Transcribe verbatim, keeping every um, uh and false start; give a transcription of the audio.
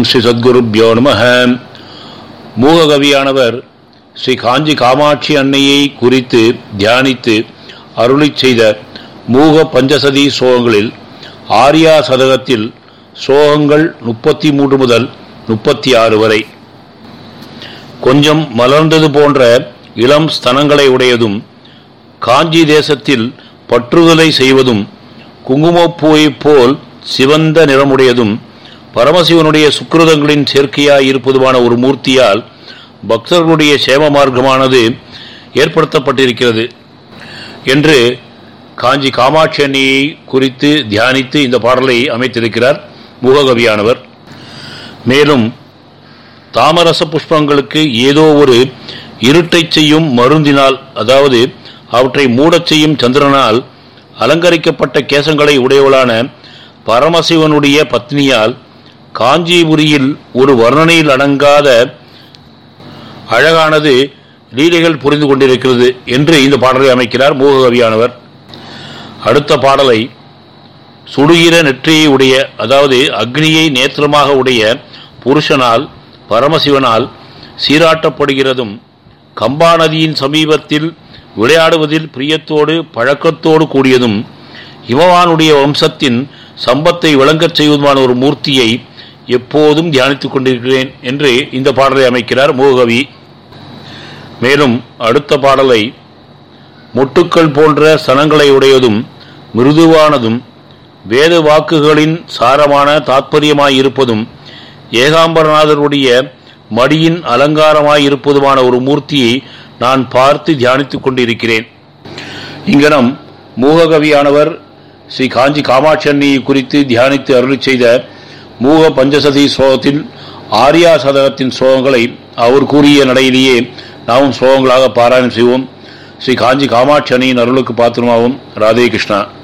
ஸ்ரீ சத்குருப்யோ நமஹ. மூககவியானவர் ஸ்ரீ காஞ்சி காமாட்சி அன்னையை குறித்து தியானித்து அருளிச் செய்த மூக பஞ்சசதி ஸ்லோகங்களில் ஆர்யா சதகத்தில் ஸ்லோகங்கள் முப்பத்தி மூன்று முதல் முப்பத்தி ஆறு வரை. கொஞ்சம் மலர்ந்தது போன்ற இளம் ஸ்தனங்களை உடையதும், காஞ்சி தேசத்தில் பற்றுதலை செய்வதும், குங்குமப்பூவைப் போல் சிவந்த நிறமுடையதும், பரமசிவனுடைய சுக்கிருதங்களின் சேர்க்கையாய் இருப்பதுமான ஒரு மூர்த்தியால் பக்தர்களுடைய சேம மார்க்கமானது ஏற்படுத்தப்பட்டிருக்கிறது என்று காஞ்சி காமாட்சி அன்னையை குறித்து தியானித்து இந்த பாடலை அமைத்திருக்கிறார் மூககவியானவர். மேலும் தாமரச புஷ்பங்களுக்கு ஏதோ ஒரு இருட்டை செய்யும் மருந்தினால், அதாவது அவற்றை மூடச் செய்யும் சந்திரனால் அலங்கரிக்கப்பட்ட கேசங்களை உடையவளான பரமசிவனுடைய பத்னியால் காஞ்சிபுரியில் ஒரு வர்ணனையில் அடங்காத அழகானது லீலைகள் புரிந்து கொண்டிருக்கிறது என்று இந்த பாடலை அமைக்கிறார் மூககவியானவர். அடுத்த பாடலை சுடுகிற நெற்றியை உடைய, அதாவது அக்னியை நேத்திரமாக உடைய புருஷனால் பரமசிவனால் சீராட்டப்படுகிறதும், கம்பா நதியின் சமீபத்தில் விளையாடுவதில் பிரியத்தோடு பழக்கத்தோடு கூடியதும், இமவானுடைய வம்சத்தின் சம்பத்தை விளங்கச் செய்வதுமான ஒரு மூர்த்தியை எப்போதும் தியானித்துக் கொண்டிருக்கிறேன் என்று இந்த பாடலை அமைக்கிறார் மூககவி. மேலும் அடுத்த பாடலை மொட்டுக்கள் போன்ற சனங்களை உடையதும், மிருதுவானதும், வேத வாக்குகளின் சாரமான தாத்பரியமாயிருப்பதும், ஏகாம்பரநாதருடைய மடியின் அலங்காரமாயிருப்பதுமான ஒரு மூர்த்தியை நான் பார்த்து தியானித்துக் கொண்டிருக்கிறேன். இங்கனம் மூககவியானவர் ஸ்ரீ காஞ்சி காமாட்சி அன்னையை குறித்து தியானித்து அருளி செய்த மூக பஞ்சசதி ஸ்லோகத்தில் ஆர்யா சதகத்தின் ஸ்லோகங்களை அவர் கூறிய நடையிலேயே நாமும் ஸ்லோகங்களாக பாராயணம் செய்வோம். ஸ்ரீ காஞ்சி காமாட்சி அன்னையின் அருளுக்கு பாத்திரமாகும். ராதே கிருஷ்ணா.